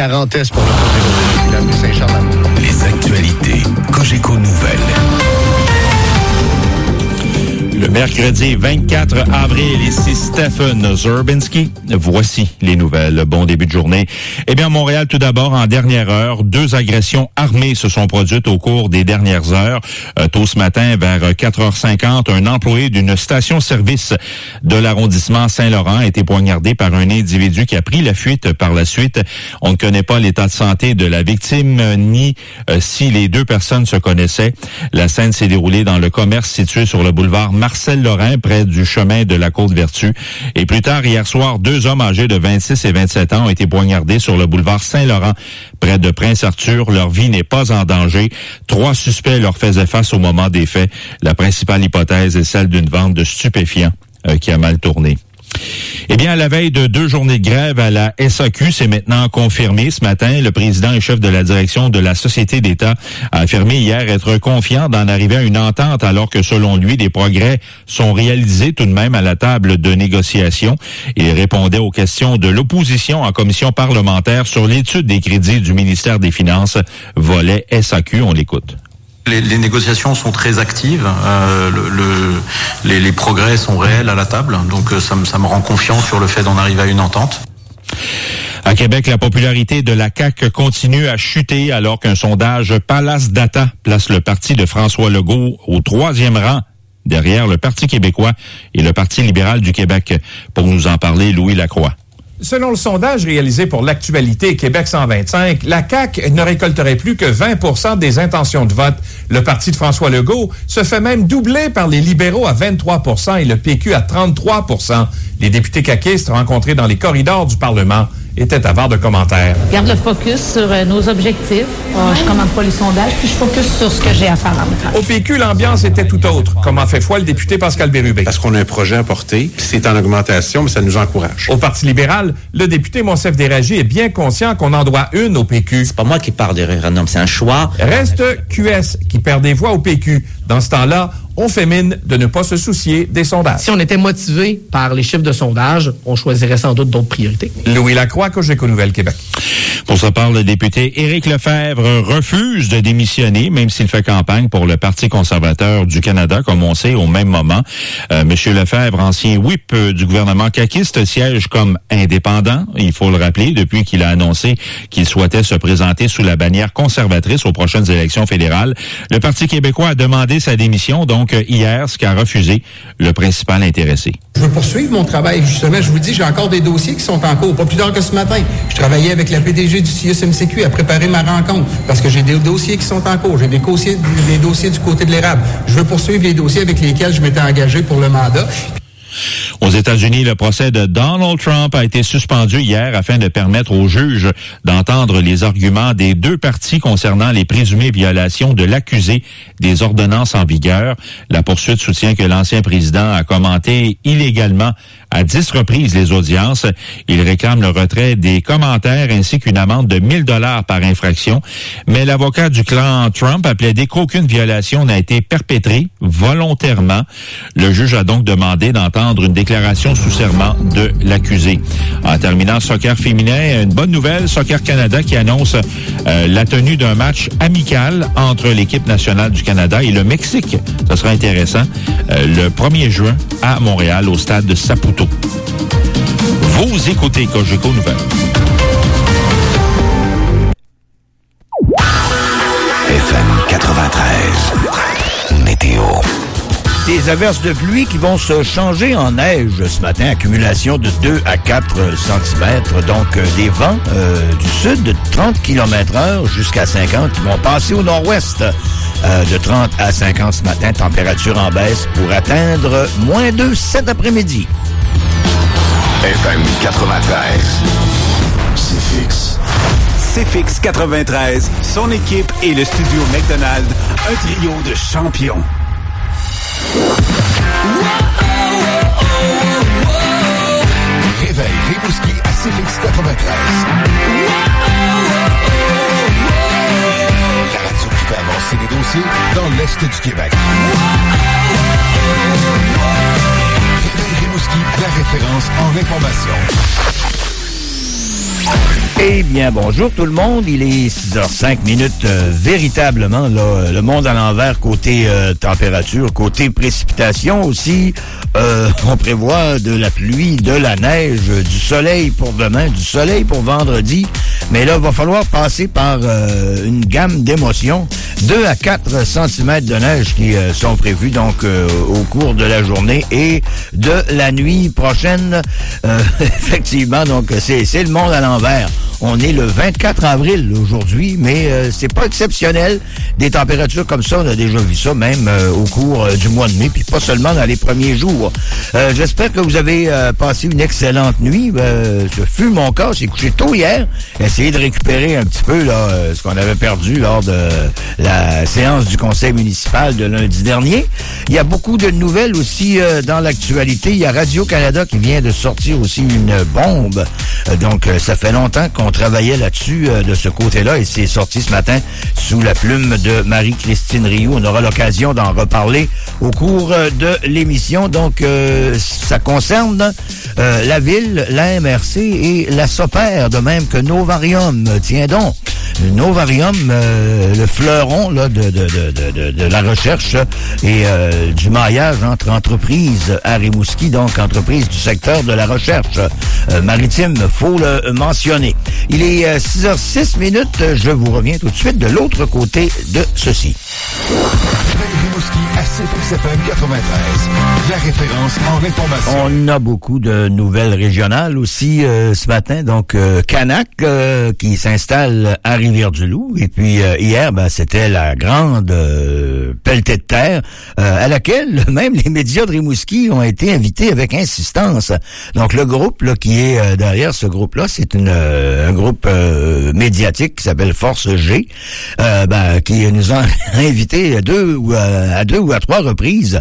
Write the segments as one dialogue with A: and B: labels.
A: 40 S pour le côté de la Saint-Charles.
B: Les actualités Cogeco Nouvelles.
C: Le mercredi 24 avril, ici Stephen Zerbinski. Voici les nouvelles. Bon début de journée. Eh bien, Montréal, tout d'abord, en dernière heure, 2 agressions armées se sont produites au cours des dernières heures. Tôt ce matin, vers 4h50, un employé d'une station-service de l'arrondissement Saint-Laurent a été poignardé par un individu qui a pris la fuite par la suite. On ne connaît pas l'état de santé de la victime, ni si les 2 personnes se connaissaient. La scène s'est déroulée dans le commerce situé sur le boulevard Marcel-Lorrain, près du chemin de la Côte-Vertu. Et plus tard, hier soir, 2 hommes âgés de 26 et 27 ans ont été poignardés sur le boulevard Saint-Laurent, près de Prince-Arthur. Leur vie n'est pas en danger. 3 suspects leur faisaient face au moment des faits. La principale hypothèse est celle d'une vente de stupéfiants qui a mal tourné. Eh bien, à la veille de 2 journées de grève à la SAQ, c'est maintenant confirmé. Ce matin, le président et chef de la direction de la Société d'État a affirmé hier être confiant d'en arriver à une entente, alors que selon lui, des progrès sont réalisés tout de même à la table de négociation. Il répondait aux questions de l'opposition en commission parlementaire sur l'étude des crédits du ministère des Finances, volet SAQ. On l'écoute.
D: Les négociations sont très actives, les progrès sont réels à la table, donc ça me rend confiant sur le fait d'en arriver à une entente.
C: À Québec, la popularité de la CAQ continue à chuter alors qu'un sondage Palace Data place le parti de François Legault au 3e rang derrière le Parti québécois et le Parti libéral du Québec. Pour nous en parler, Louis Lacroix.
E: Selon le sondage réalisé pour l'Actualité Québec 125, la CAQ ne récolterait plus que 20% des intentions de vote. Le parti de François Legault se fait même doubler par les libéraux à 23% et le PQ à 33%. Les députés caquistes rencontrés dans les corridors du Parlement étaient avares de commentaires.
F: Garde le focus sur nos objectifs. Je commande pas les sondages, puis je focus sur ce que j'ai à faire dans le travail.
E: Au PQ, l'ambiance était tout autre, comme en fait foi le député Pascal Bérubé.
G: Parce qu'on a un projet à porter, c'est en augmentation, mais ça nous encourage.
E: Au Parti libéral, le député Monsef Déragi est bien conscient qu'on en doit une au PQ.
H: C'est pas moi qui parle de référendum, c'est un choix.
E: Reste QS, qui perd des voix au PQ. Dans ce temps-là, on fait mine de ne pas se soucier des sondages.
I: Si on était motivé par les chiffres de sondage, on choisirait sans doute d'autres priorités.
E: Louis Lacroix, Cogeco Nouvelles Québec.
C: Pour sa part, le député Éric Lefebvre refuse de démissionner, même s'il fait campagne pour le Parti conservateur du Canada, comme on sait, au même moment. Monsieur Lefebvre, ancien whip du gouvernement caquiste, siège comme indépendant, il faut le rappeler, depuis qu'il a annoncé qu'il souhaitait se présenter sous la bannière conservatrice aux prochaines élections fédérales. Le Parti québécois a demandé sa démission, donc hier, ce qu'a refusé le principal intéressé.
J: Je veux poursuivre mon travail. Justement, je vous dis, j'ai encore des dossiers qui sont en cours. Pas plus tard que ce matin. Je travaillais avec la PDG du CIUS-MCQ à préparer ma rencontre parce que j'ai des dossiers qui sont en cours. J'ai des dossiers du côté de l'érable. Je veux poursuivre les dossiers avec lesquels je m'étais engagé pour le mandat.
C: Aux États-Unis, le procès de Donald Trump a été suspendu hier afin de permettre aux juges d'entendre les arguments des 2 parties concernant les présumées violations de l'accusé des ordonnances en vigueur. La poursuite soutient que l'ancien président a commenté illégalement à 10 reprises les audiences. Il réclame le retrait des commentaires ainsi qu'une amende de $1000 par infraction. Mais l'avocat du clan Trump a plaidé qu'aucune violation n'a été perpétrée volontairement. Le juge a donc demandé d'entendre une déclaration sous serment de l'accusé. En terminant, soccer féminin, une bonne nouvelle, Soccer Canada qui annonce la tenue d'un match amical entre l'équipe nationale du Canada et le Mexique. Ça sera intéressant. Le 1er juin à Montréal, au stade de Saputo. Vous écoutez Cogeco Nouvelles.
B: FM 93. Météo.
K: Des averses de pluie qui vont se changer en neige ce matin. Accumulation de 2 à 4 cm. Donc, des vents du sud de 30 km/h jusqu'à 50 qui vont passer au nord-ouest. De 30 à 50 ce matin. Température en baisse pour atteindre -2 cet après-midi.
B: FM 93. C'est fixe.
L: CFX 93, son équipe et le studio McDonald, un trio de champions.
B: Réveil Rimouski à CFX 93. La radio qui fait avancer les dossiers dans l'Est du Québec. Réveil Rimouski, la référence en information.
K: Eh bien, bonjour tout le monde. Il est 6h05 minutes. Véritablement, là, le monde à l'envers côté température, côté précipitation aussi. On prévoit de la pluie, de la neige, du soleil pour demain, du soleil pour vendredi. Mais là, il va falloir passer par une gamme d'émotions. 2 à 4 cm de neige qui sont prévus donc au cours de la journée et de la nuit prochaine. Effectivement, donc c'est le monde à l'envers. On est le 24 avril aujourd'hui, mais c'est pas exceptionnel. Des températures comme ça, on a déjà vu ça même au cours du mois de mai, puis pas seulement dans les premiers jours. J'espère que vous avez passé une excellente nuit. Ce fut mon cas. J'ai couché tôt hier. Essayé de récupérer un petit peu là ce qu'on avait perdu lors de la séance du conseil municipal de lundi dernier. Il y a beaucoup de nouvelles aussi dans l'actualité. Il y a Radio-Canada qui vient de sortir aussi une bombe. Donc, ça fait longtemps qu'on travaillait là-dessus de ce côté-là et c'est sorti ce matin sous la plume de Marie-Christine Rioux. On aura l'occasion d'en reparler au cours de l'émission. Donc, ça concerne la ville, la MRC et la SOPER, de même que Novarium. Tiens donc, Novarium, le fleuron là, de la recherche et du maillage entre entreprises à Rimouski, donc entreprises du secteur de la recherche maritime, faut le mentionner. Il est 6h06 minutes. Je vous reviens tout de suite de l'autre côté de ceci.
B: Rimouski à CFM 93. La référence en information.
K: On a beaucoup de nouvelles régionales aussi ce matin. Donc, Canac qui s'installe à Rivière-du-Loup. Et puis, hier, c'était la grande pelletée de terre à laquelle même les médias de Rimouski ont été invités avec insistance. Donc, le groupe là, qui est derrière ce groupe-là, c'est un groupe médiatique qui s'appelle Force G, qui nous a invités à deux ou à trois reprises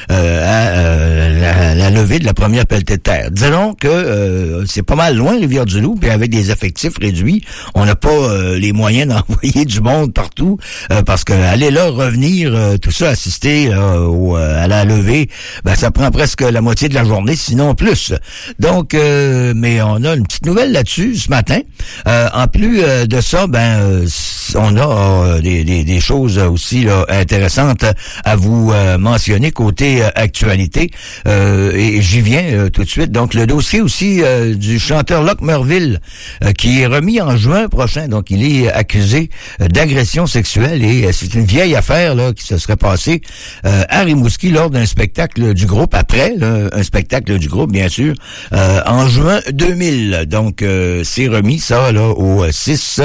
K: à la levée de la première pelletée de terre. Disons que c'est pas mal loin Rivière-du-Loup, puis avec des effectifs réduits, on n'a pas les moyens d'envoyer du monde partout, parce que aller là, revenir, tout ça, assister à la levée, ça prend presque la moitié de la journée, sinon plus. Donc, mais on a une petite nouvelle là-dessus ce matin. En plus de ça, on a des choses aussi là, intéressantes à vous mentionner côté actualité. Et j'y viens tout de suite. Donc, le dossier aussi du chanteur Locke Merville qui est remis en juin prochain. Donc, il est accusé d'agression sexuelle et c'est une vieille affaire là qui se serait passée à Rimouski lors d'un spectacle du groupe, après là, un spectacle du groupe, bien sûr, en juin 2000. Donc, c'est remis ça là au 6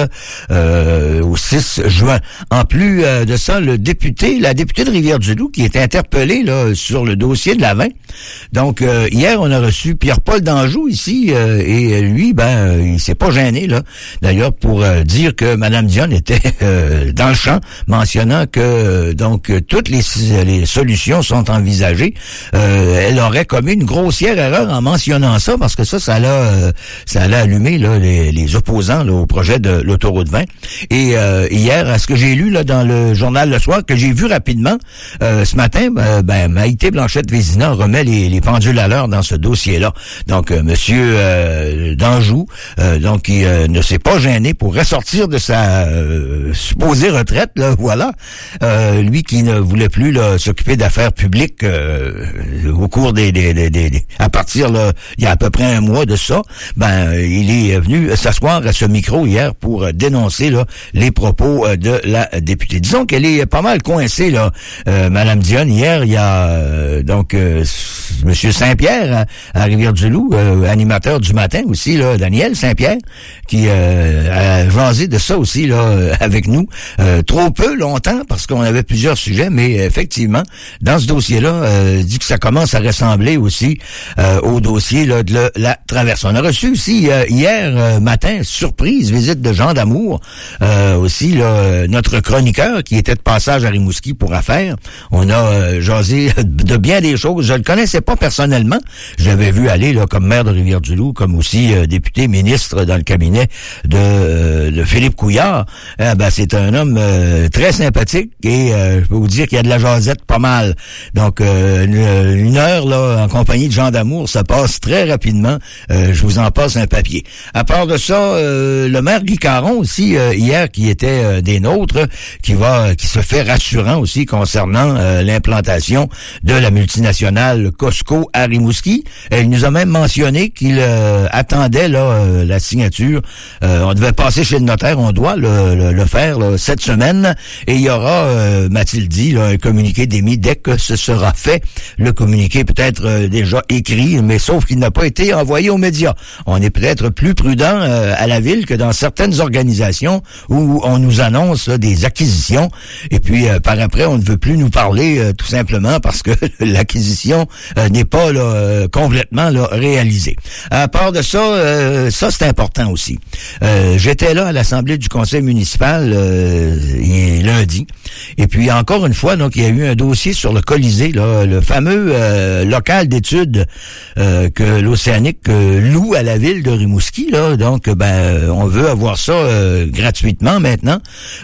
K: juin. En plus de ça, la députée de Rivière-du-Loup qui est interpellée là sur le dossier de la vin. Donc, hier, on a reçu Pierre-Paul Danjou ici et lui, il s'est pas gêné là, d'ailleurs, pour dire que Mme Dionne était dans le champ, mentionnant que donc toutes les solutions sont envisagées. Elle aurait commis une grossière erreur en mentionnant ça, parce que ça allait allumer là, les opposants là, au projet de l'autoroute 20. Et hier, à ce que j'ai lu là dans le journal Le Soir, que j'ai vu rapidement ce matin, Maïté Blanchette-Vézina remet les pendules à l'heure dans ce dossier-là. Donc, Monsieur Danjou, donc il ne s'est pas gêné pour ressortir de sa supposée retraite, là, voilà. Lui qui ne voulait plus là, s'occuper d'affaires publiques au cours à partir là, il y a à peu près un mois de ça, il est venu s'asseoir à ce micro hier pour dénoncer là les propos de la députée. Disons qu'elle est pas mal coincée là, Madame Dionne. Hier, il y a donc Monsieur Saint-Pierre à Rivière-du-Loup, animateur du matin aussi là, Daniel Saint-Pierre, qui a jasé de ça aussi là avec nous. Trop peu longtemps parce qu'on avait plusieurs sujets, mais effectivement, dans ce dossier-là, dit que ça commence à ressembler aussi au dossier là, de la traversée. On a reçu aussi hier matin, surprise, visite de Jean d'Amour aussi là, notre chroniqueur qui était de passage à Rimouski pour affaires. On a jasé de bien des choses. Je le connaissais pas personnellement. Je l'avais vu aller là comme maire de Rivière-du-Loup, comme aussi député ministre dans le cabinet de Philippe Couillard. C'est un homme très sympathique et je peux vous dire qu'il y a de la jasette pas mal. Donc une heure là en compagnie de Jean Damour, ça passe très rapidement. Je vous en passe un papier. À part de ça, le maire Guy Caron aussi hier qui était des nôtres, qui se fait rassurant aussi concernant l'implantation de la multinationale Costco à Rimouski. Il nous a même mentionné qu'il attendait là la signature. On devait passer chez le notaire, on doit le faire là, cette semaine. Et il y aura, m'a-t-il dit, là, un communiqué d'émis dès que ce sera fait. Le communiqué peut-être déjà écrit, mais sauf qu'il n'a pas été envoyé aux médias. On est peut-être plus prudent à la ville que dans certaines organisations où on nous annonce là, des acquisitions et puis par après on ne veut plus nous parler tout simplement parce que l'acquisition n'est pas là, complètement là, réalisée. À part de ça, ça c'est important aussi. J'étais là à l'Assemblée du Conseil municipal lundi et puis encore une fois donc il y a eu un dossier sur le Colisée, là, le fameux local d'études que l'Océanique loue à la ville de Rimouski. Là, donc on veut avoir ça gratuitement maintenant.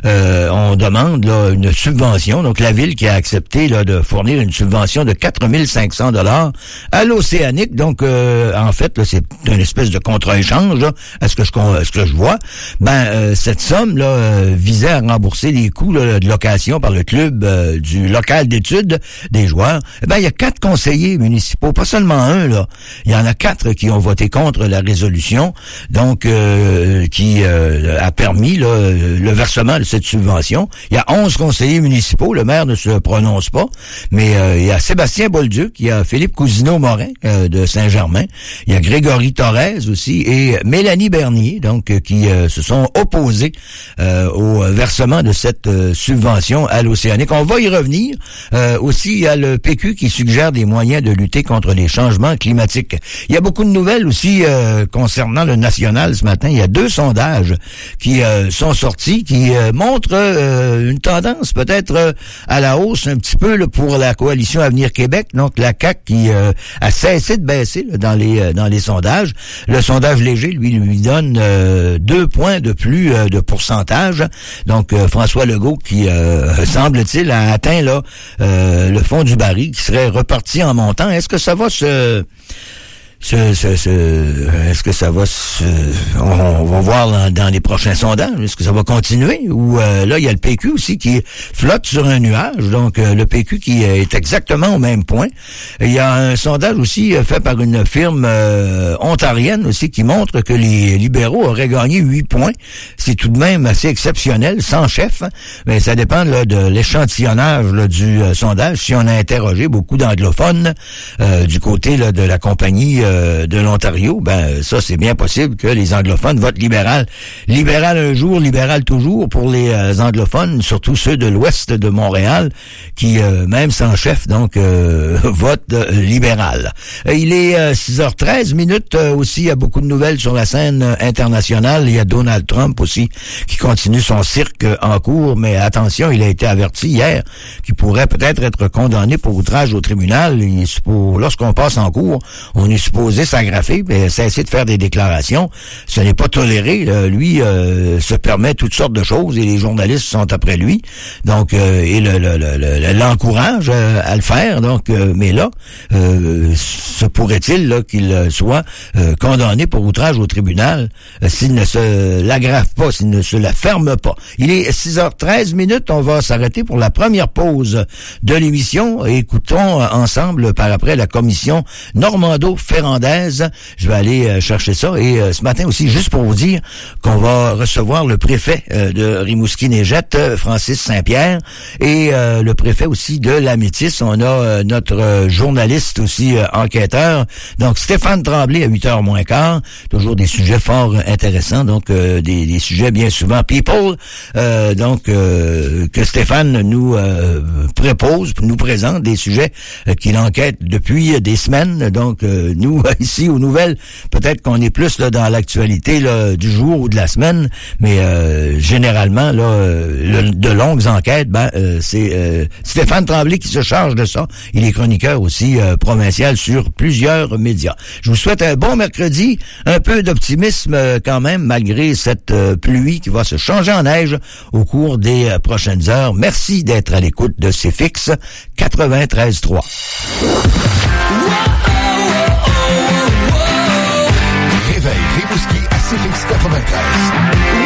K: On demande là, une subvention. Donc la ville qui a accepté là, de fournir une subvention de 4 500 $ à l'Océanique. Donc en fait, là, c'est une espèce de contre-échange là, à ce que je vois. Cette somme là visait à rembourser les coûts là, de location par le club du local d'études des joueurs. Il y a 4 conseillers municipaux, pas seulement un là. Il y en a 4 qui ont voté contre la résolution, donc qui a permis là, le versement de cette subvention. Il y a 11 conseillers municipaux, le maire ne se prononce pas, mais il y a Sébastien Bolduc, il y a Philippe Cousineau-Morin de Saint-Germain, il y a Grégory Torres aussi et Mélanie Bernier, donc qui se sont opposés au versement de cette subvention à l'Océanique. On va y revenir. Aussi, il y a le PQ qui suggère des moyens de lutter contre les changements climatiques. Il y a beaucoup de nouvelles aussi concernant le national ce matin. Il y a 2 sondages qui sont sortis, qui montrent une tendance peut-être à la hausse un petit peu là, pour la coalition Avenir Québec. Donc la CAQ qui a cessé de baisser là, dans les sondages. Le sondage léger, lui donne 2 points de plus de pourcentage. Donc François Legault qui semble-t-il a atteint là le fond du baril, qui serait reparti en montant. Est-ce que ça va est-ce que ça va on va voir dans les prochains sondages, est-ce que ça va continuer ou là il y a le PQ aussi qui flotte sur un nuage, donc le PQ qui est exactement au même point. Il y a un sondage aussi fait par une firme ontarienne aussi qui montre que les libéraux auraient gagné 8 points. C'est tout de même assez exceptionnel, sans chef, mais ça dépend là, de l'échantillonnage là, du sondage. Si on a interrogé beaucoup d'anglophones du côté là, de la compagnie de l'Ontario, ça c'est bien possible que les anglophones votent libéral. Libéral un jour, libéral toujours pour les anglophones, surtout ceux de l'ouest de Montréal, qui même sans chef, donc votent libéral. Il est 6h13 minutes aussi, il y a beaucoup de nouvelles sur la scène internationale. Il y a Donald Trump aussi qui continue son cirque en cours, mais attention, il a été averti hier qu'il pourrait peut-être être condamné pour outrage au tribunal. Lorsqu'on passe en cours, on est supposé s'agrafer et cesser de faire des déclarations. Ce n'est pas toléré. Lui se permet toutes sortes de choses et les journalistes sont après lui. Donc, et l'encourage à le faire. Donc, mais là, se pourrait-il là, qu'il soit condamné pour outrage au tribunal s'il ne se l'aggrave pas, s'il ne se la ferme pas. Il est 6h13 minutes. On va s'arrêter pour la première pause de l'émission. Écoutons ensemble par après la commission Normando-Ferrandaise. Je vais aller chercher ça. Et ce matin aussi, juste pour vous dire qu'on va recevoir le préfet de Rimouski-Neigette, Francis Saint-Pierre, et le préfet aussi de la Métis. On a notre journaliste aussi enquêteur. Donc, Stéphane Tremblay à 8h moins quart. Toujours des sujets fort intéressants. Donc, des sujets bien souvent people. Que Stéphane nous nous présente des sujets qu'il enquête depuis des semaines. Donc, nous nous, ici, aux nouvelles, peut-être qu'on est plus là, dans l'actualité là, du jour ou de la semaine, mais généralement, là, de longues enquêtes, c'est Stéphane Tremblay qui se charge de ça. Il est chroniqueur aussi provincial sur plusieurs médias. Je vous souhaite un bon mercredi, un peu d'optimisme quand même, malgré cette pluie qui va se changer en neige au cours des prochaines heures. Merci d'être à l'écoute de CFX 93.3.
B: Réveil Rimouski à CFX 93.